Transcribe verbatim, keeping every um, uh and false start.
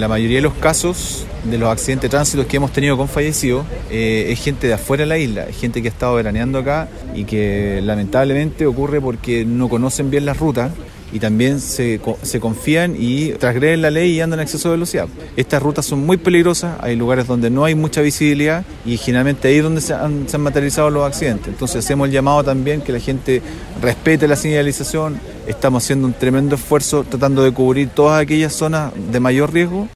la mayoría de los casos de los accidentes de tránsito que hemos tenido con fallecidos eh, es gente de afuera de la isla, es gente que ha estado veraneando acá y que lamentablemente ocurre porque no conocen bien las rutas y también se, se confían y transgreden la ley y andan en exceso de velocidad. Estas rutas son muy peligrosas, hay lugares donde no hay mucha visibilidad y generalmente ahí es donde se han, se han materializado los accidentes. Entonces hacemos el llamado también que la gente respete la señalización, estamos haciendo un tremendo esfuerzo tratando de cubrir todas aquellas zonas de mayor riesgo.